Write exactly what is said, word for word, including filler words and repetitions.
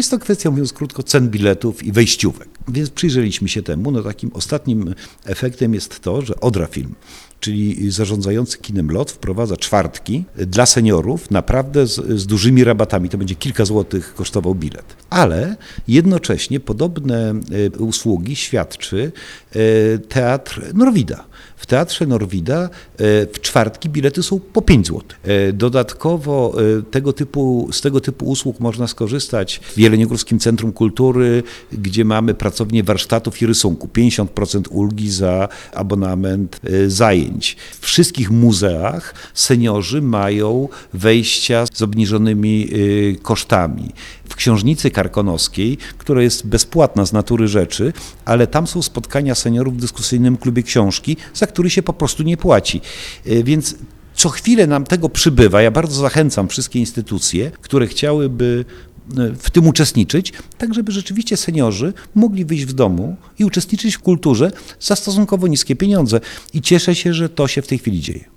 jest to kwestia, mówiąc krótko, cen biletów i wejściówek. Więc przyjrzeliśmy się temu. No takim ostatnim efektem jest to, że Odra Film, czyli zarządzający kinem LOT, wprowadza czwartki dla seniorów naprawdę z, z dużymi rabatami. To będzie kilka złotych kosztował bilet. Ale jednocześnie podobne usługi świadczy Teatr Norwida. W Teatrze Norwida w czwartki bilety są po pięć złotych. Dodatkowo tego typu, z tego typu usług można skorzystać w Jeleniogórskim Centrum Kultury, gdzie mamy pracownię warsztatów i rysunku. pięćdziesiąt procent ulgi za abonament zajęć. W wszystkich muzeach seniorzy mają wejścia z obniżonymi kosztami. W Książnicy Karkonoskiej, która jest bezpłatna z natury rzeczy, ale tam są spotkania seniorów w dyskusyjnym klubie książki, za który się po prostu nie płaci. Więc co chwilę nam tego przybywa. Ja bardzo zachęcam wszystkie instytucje, które chciałyby w tym uczestniczyć, tak żeby rzeczywiście seniorzy mogli wyjść w domu i uczestniczyć w kulturze za stosunkowo niskie pieniądze. I cieszę się, że to się w tej chwili dzieje.